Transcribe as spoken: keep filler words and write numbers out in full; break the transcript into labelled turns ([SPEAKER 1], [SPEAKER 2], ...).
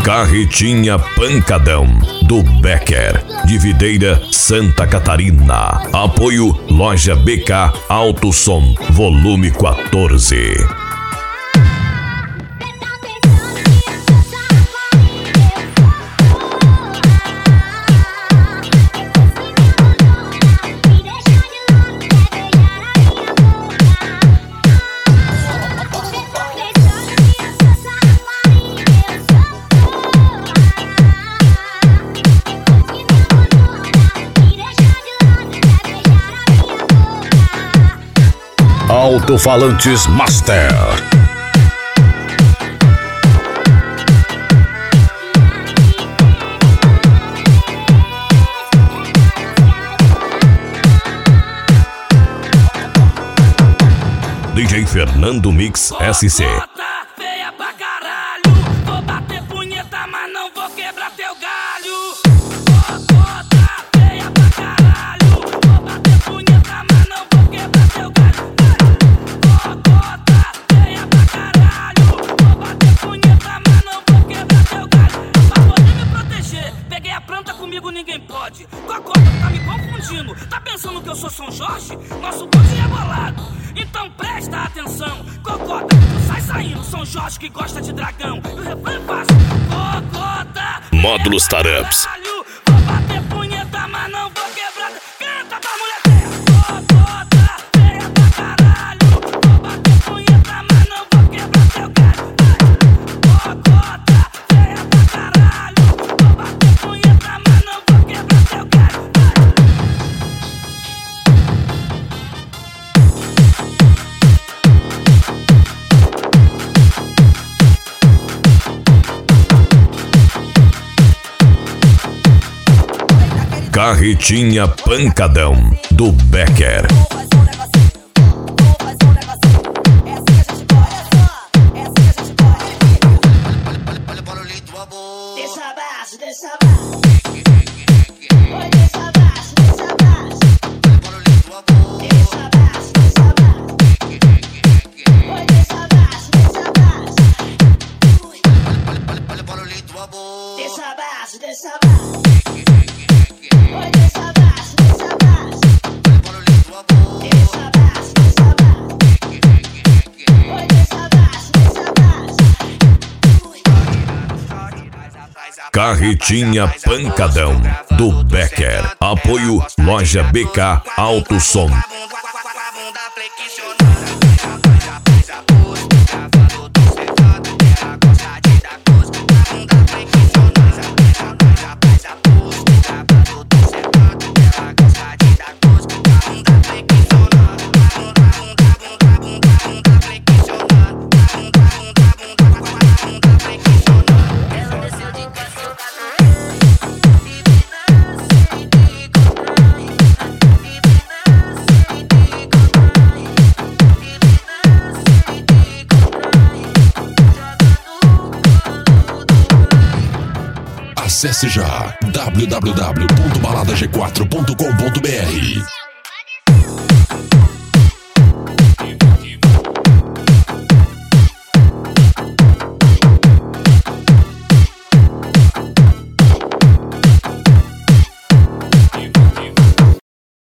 [SPEAKER 1] Carretinha Pancadão, do Becker, de Videira, Santa Catarina. Apoio Loja B K Alto Som, volume quatorze. Alto-falantes Master. D J Fernando Mix S C.
[SPEAKER 2] Feia pra caralho, vou bater punheta, mas não vou quebrar teu galho. Feia pra caralho, vou bater punheta, mas não vou quebrar teu galho. Feia pra caralho, vou bater punheta, mas não vou quebrar teu galho. Pra poder me proteger, peguei a planta, comigo ninguém pode. Cocota, tá me confundindo, tá pensando que eu sou São Jorge? Nosso bonde é bolado, então presta atenção. Cocota, tu sai saindo, São Jorge que gosta de dragão. E o refrão é fácil, Cocota.
[SPEAKER 1] Módulos Tarups.
[SPEAKER 2] Vou bater punheta, mas não vou quebrar. Canta pra mulher feia. Cocota, feia pra caralho. Vou bater punheta, mas não vou quebrar teu galho. Cocota, feia pra caralho. Vou bater punheta, mas não vou quebrar teu galho.
[SPEAKER 1] Carretinha Pancadão, do Becker.
[SPEAKER 2] Deixa abaixo, deixa abaixo. Oi, deixa abaixo, deixa abaixo. Deixa abaixo, deixa abaixo. Oi, deixa abaixo, deixa abaixo. Deixa abaixo, deixa abaixo. Oi, deixa abaixo, deixa abaixo. Deixa abaixo, deixa abaixo. Oi, deixa abaixo, deixa abaixo.
[SPEAKER 1] Carretinha Pancadão, do Becker. Apoio Loja B K Alto Som.
[SPEAKER 3] Acesse já w w w ponto balada g quatro ponto com ponto b r.